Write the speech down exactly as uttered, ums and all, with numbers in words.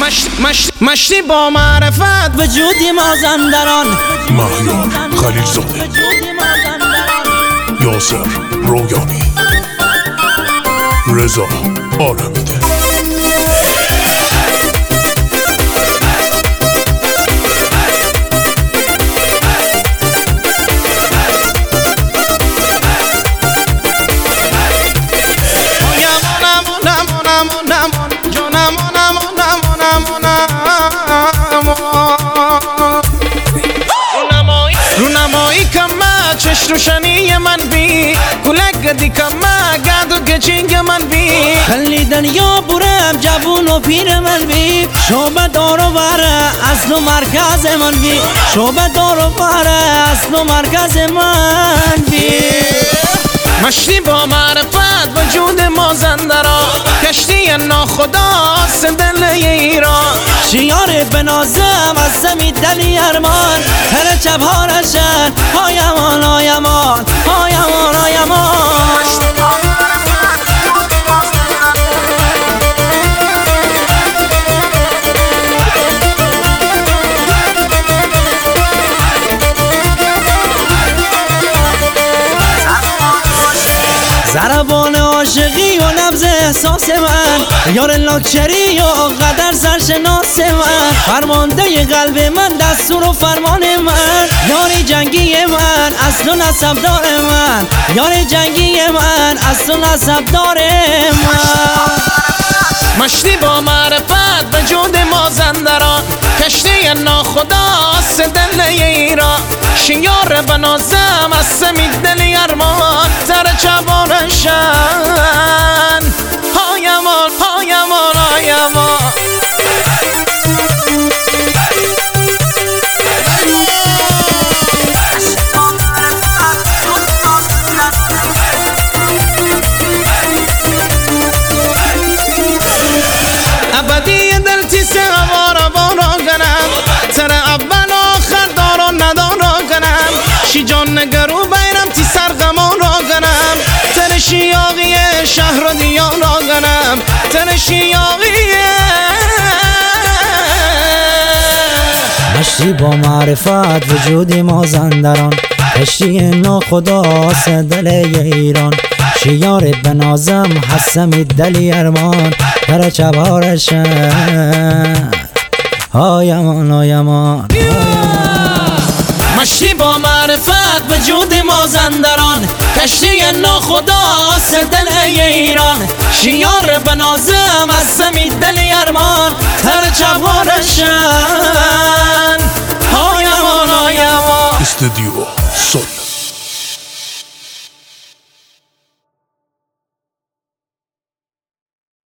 مشتی مشتی مشتی با معرفت وجودی مازندران مهیار خلیلزاده، یاسر رویانی، رضا عالمیده. رونمایی کمه چش روشنی من بی کلک گدی کمه گدو گچینگ من بی خلی دنیا برم جوون و پیر من بی شعبه دار و بره اصل و مرکز من بی شعبه دار و بره اصل و مرکز من بی مشتی با معرفت وجود مازندران کشتی ناخداست دل ایران شیار بنازم از زمین دلی ارمان هر چپ ها رشن هایمان هایمان هایمان هایمان ضربان عاشقی و لمز احساس من یار لاکچری و قدر سرشناس من فرمانده قلب من دستور و فرمان من یار جنگی من اصل و نسب دار من یار جنگی من اصل و نسب دار من مشتی با معرفت وجود مازندران کشتی ناخداست دل ایران شیار بنازم از سمی دل ارمان تر چبارشن هایمان هایمان هایمان ابدی دل تیسه وارا وارا کنم سر اول آخر دارا ندارا کنم شی جان نگرو بیرم تی سرغما را کنم تر شیاقی شهر و دیار را کنم تر شیاقی مشتی با معرفت وجودی مازندران کشتی ناخداست دل ایران شیار بنازم حسمی دلی ارمان در چبارشن هایمان هایمان مشتی با معرفت وجود مازندران کشتی ناخداست دل ایران شیار بنازم از زمین دل ارمان تر چبارشن هایمان هایمان استودیو سول.